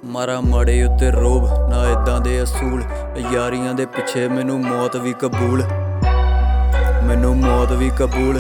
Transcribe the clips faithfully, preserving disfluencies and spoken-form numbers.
ਮਾਰਾ ਮਾੜੇ ਉੱਤੇ ਰੋਬ ਨਾ ਇਦਾਂ ਦੇ ਅਸੂਲ। ਯਾਰੀਆਂ ਦੇ ਪਿੱਛੇ ਮੈਨੂੰ ਮੌਤ ਵੀ ਕਬੂਲ, ਮੈਨੂੰ ਮੌਤ ਵੀ ਕਬੂਲ।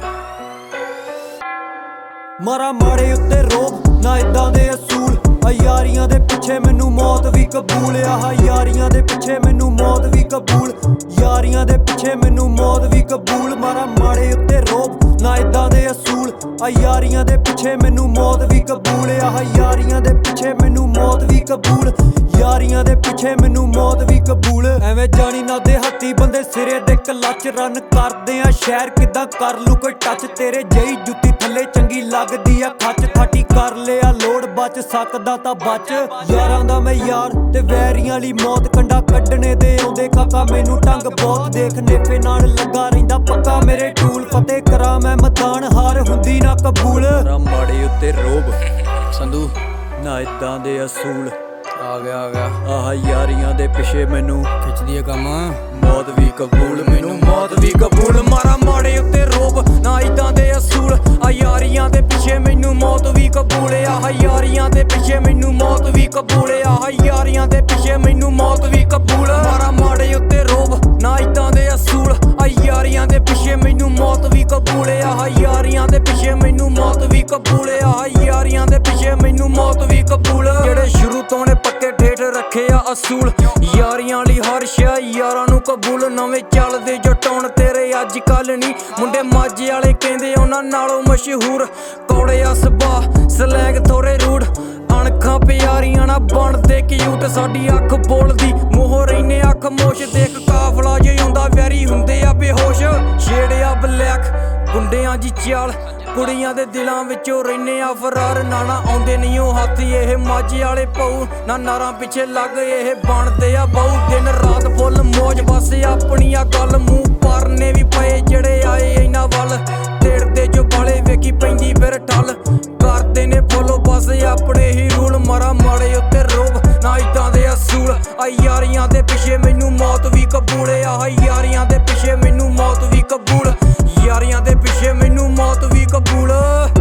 ਮਾਰਾ ਮਾੜੇ ਉੱਤੇ ਰੋਬ ਨਾ ਇਦਾਂ ਦੇ ਅਸੂਲ। ਯਾਰੀਆਂ ਦੇ ਪਿੱਛੇ ਮੈਨੂੰ ਮੌਤ ਵੀ ਕਬੂਲ। ਆਹ ਯਾਰੀਆਂ ਦੇ ਪਿੱਛੇ ਮੈਨੂੰ ਮੌਤ ਵੀ ਕਬੂਲ। ਯਾਰੀਆਂ ਦੇ ਪਿੱਛੇ ਮੈਨੂੰ ਮੌਤ ਵੀ ਕਬੂਲ। ਮਾਰਾ ਮਾੜੇ ਉੱਤੇ ਰੋਬ ਨਾ ਇਦਾਂ ਦੇ ਅਸੂਲ। ਆ ਯਾਰੀਆਂ ਦੇ ਪਿੱਛੇ ਮੈਨੂੰ ਮੌਤ ਵੀ ਕਬੂਲ। ਆਹ ਯਾਰੀਆਂ ਦੇ ਪਿੱਛੇ ਮੈਨੂੰ ਮੌਤ ਵੀ ਕਬੂਲ। ਯਾਰੀਆਂ ਦੇ ਪਿੱਛੇ ਮੈਨੂੰ ਮੌਤ ਵੀ ਕਬੂਲ। ਐਵੇਂ ਜਾਣੀ ਨਾ ਦੇ ਹੱਥੀ ਬੰਦੇ ਸਿਰੇ ਦੇ ਕਲੱਚ ਰਨ ਕਰਦੇ ਆ ਸ਼ਹਿਰ ਕਿੱਦਾਂ ਕਰ ਲੂ ਕੋਈ ਟੱਚ। ਤੇਰੇ ਜਈ ਜੁੱਤੀ ਥੱਲੇ ਚੰਗੀ ਲੱਗਦੀ ਆ ਖੱਚ ਥਾਟੀ ਕਰ ਲਿਆ ਲੋੜ ਬਚ ਸਕਦਾ ਤਾਂ ਬਚ। ਯਾਰਾਂ ਦਾ ਮੈਂ ਯਾਰ ਤੇ ਵੈਰੀਆਂ ਵਾਲੀ ਮੌਤ ਕੰਡਾ ਕੱਢਣੇ ਦੇ ਆਉਂਦੇ ਕਾਕਾ ਮੈਨੂੰ ਢੰਗ ਬਹੁਤ ਦੇਖ ਨੇਫੇ ਨਾਲ ਲੱਗਾ ਰਹਿੰਦਾ ਪੱਕਾ ਮੇਰੇ ਟੂਲ। ਫਤਿਹ ਕਰਾਂ ਮੈਂ ਮੈਦਾਨ ਹਾਰ ਹੁੰਦੀ ਨਾ ਕਬੂਲ। ਮਾਰਾ ਮਾੜੇ ਉੱਤੇ ਰੋਬ ਸੰਧੂ ਨਾ ਇਦਾਂ ਦੇ ਅਸੂਲ। ਆ ਗਿਆ ਆ ਗਿਆ ਆਹ ਯਾਰੀਆਂ ਦੇ ਪਿੱਛੇ ਮੈਨੂੰ ਖਿੱਚਦੀ ਏ ਕੰਮ ਮੌਤ ਵੀ ਕਬੂਲ, ਮੈਨੂੰ ਮੌਤ ਵੀ ਕਬੂਲ। ਮਾਰਾ ਮਾੜੇ ਉੱਤੇ ਰੋਬ ਨਾ ਇਦਾਂ ਦੇ ਅਸੂਲ। ਆ ਯਾਰੀਆਂ ਦੇ ਪਿੱਛੇ ਮੈਨੂੰ ਮੌਤ ਵੀ ਕਬੂਲ। ਆਹ ਯਾਰੀਆਂ ਦੇ ਪਿੱਛੇ ਮੈਨੂੰ ਮੌਤ ਵੀ ਕਬੂਲ। ਆਹ ਯਾਰੀਆਂ ਦੇ ਪਿੱਛੇ ਮੈਨੂੰ ਮੌਤ ਵੀ ਕਬੂਲ। ਮਾਰਾ ਮਾੜੇ ਉੱਤੇ ਰੋਬ ਨਾ ਇਦਾਂ ਦੇ ਅਸੂਲ। ਆ ਯਾਰੀਆਂ ਦੇ ਪਿੱਛੇ ਮੈਨੂੰ ਮੌਤ ਵੀ ਕਬੂਲ। ਆਹ ਯਾਰੀਆਂ ਦੇ ਪਿੱਛੇ ਮੈਨੂੰ ਮੌਤ ਵੀ ਕਬੂਲ। ਆਹ ਯਾਰੀਆਂ ਦੇ ਪਿੱਛੇ ਮੈਨੂੰ ਮੌਤ ਵੀ ਕਬੂਲ। ਜਿਹੜੇ ਸ਼ੁਰੂ ਤੋਂ ਨੇ ਪੱਕੇ ਠੇਠ ਰੱਖੇ ਆ ਅਸੂਲ। ਯਾਰੀਆਂ ਲਈ ਹਰ ਸ਼ੈ ਯਾਰਾਂ ਨੂੰ ਕਬੂਲ। ਨਵੇਂ ਚੱਲਦੇ ਜਟਾਉਣ ਤੇਰੇ ਅੱਜ ਕੱਲ ਨੀ ਮੁੰਡੇ ਮਾਝੇ ਵਾਲੇ ਕਹਿੰਦੇ ਉਹਨਾਂ ਨਾਲੋਂ ਮਸ਼ਹੂਰ। ਕੌੜੇ ਆ ਸੁਭਾਅ ਸਲੈਗ ਥੋੜੇ ਰੂੜ ਅਣਖਾਂ ਪਿਆਰੀਆਂ ਨਾ ਬਣਦੇ ਕਿਊਟ। ਸਾਡੀ ਅੱਖ ਬੋਲਦੀ ਮੂੰਹੋਂ ਰਹਿਨੇ ਅੱਖ ਮੋਸ਼। ਦੇਖ ਕਾਫਲਾ ਜੇ ਆਉਂਦਾ ਵੈਰੀ ਹੁੰਦੇ ਆ ਬੇਹੋਸ਼। ਛੇੜਿਆ ਬਲੈਕ ਗੁੰਡਿਆਂ ਦੀ ਚਾਲ ਕੁੜੀਆਂ ਦੇ ਦਿਲਾਂ ਵਿੱਚੋਂ ਰਹਿਨੇ ਆ ਫਰਾਰ। ਨਾਣਾ ਆਉਂਦੇ ਨਹੀਂ ਉਹ ਹਾਥੀ ਇਹ ਮਾਝੇ ਵਾਲੇ ਪਊ ਨਾ ਨਾਰਾਂ ਪਿੱਛੇ ਲੱਗ ਇਹ ਬਣਦੇ ਆ ਬਹੁ। ਦਿਨ ਰਾਤ ਫੁੱਲ ਮੌਜ ਬਸ ਆਪਣੀਆਂ ਗੱਲ ਮੂੰਹ ਪਰਨੇ ਵੀ ਪਏ ਜਿਹੜੇ ਆਏ ਇਹਨਾਂ ਵੱਲ। ਤੇੜਦੇ ਜੋ ਬਾਲੇ ਵੇਖੀ ਪੈਂਦੀ ਫਿਰ ਠੱਲ ਕਰਦੇ ਨੇ ਫੋਲੋ ਬਸ ਆਪਣੇ ਹੀ ਰੂਲ। ਮਾਰਾ ਮਾੜੇ ਉੱਤੇ ਰੋਬ ਨਾ ਇਦਾਂ ਦੇ ਅਸੂਲ। ਆ ਯਾਰੀਆਂ ਦੇ ਪਿੱਛੇ ਮੈਨੂੰ ਮੌਤ ਵੀ ਕਬੂਲ। ਆਹ ਯਾਰੀਆਂ ਦੇ ਪਿੱਛੇ ਮੈਨੂੰ ਮੌਤ ਵੀ ਕਬੂਲ। ਯਾਰੀਆਂ ਦੇ ਪਿੱਛੇ ਮੈਨੂੰ ਮੌਤ ਵੀ ਕਬੂਲ।